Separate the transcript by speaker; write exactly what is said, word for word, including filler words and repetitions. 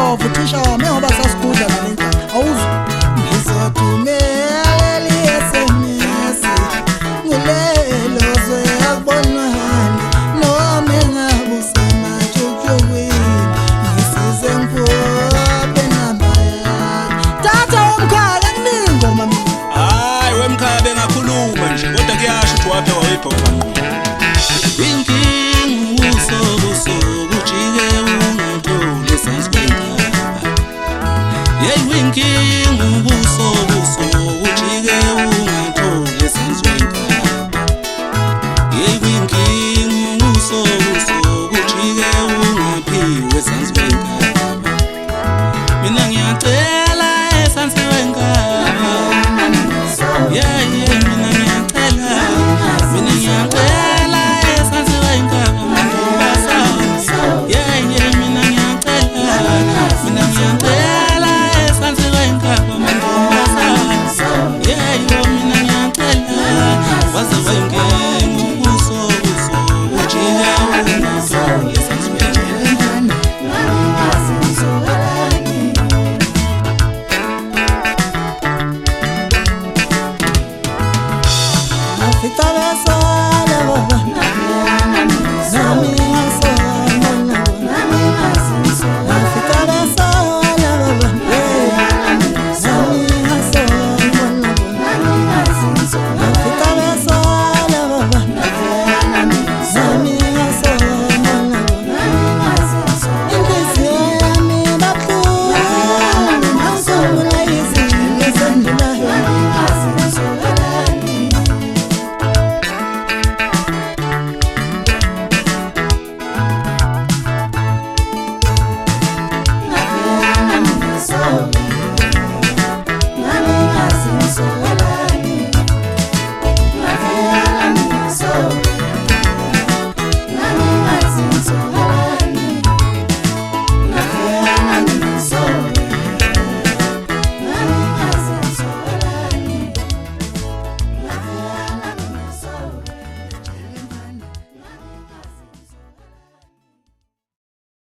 Speaker 1: Ndlovu thisha wami ngoba sasikudla nalenta awuzwa ngizothumela S M S ngulelo zwe akubonani noma engabe usemajukujukwini ngisize ngiphope namba yakhe tata womkhaya kuningi mama
Speaker 2: hayi wemkhabe ngakhuluma nje kodwa kuyasho ukuthi waphe wayibhoma
Speaker 3: inkingi usobuso ujike ungathole sasikwenza hey winkingi ubusobuso ujike ungathole sasikwenza hey winkingi usobuso ujike ungaphiwe sasikwenza mina ngiyacela esansiwenga yeah yeah mina ngiyacela mina ngiyacela esansiwenga yeah yeah mina ngiyacela mina ngiyacela esansiwenga yeah yo mina ngiyacela waze wenge ubuso buso ujike ungathole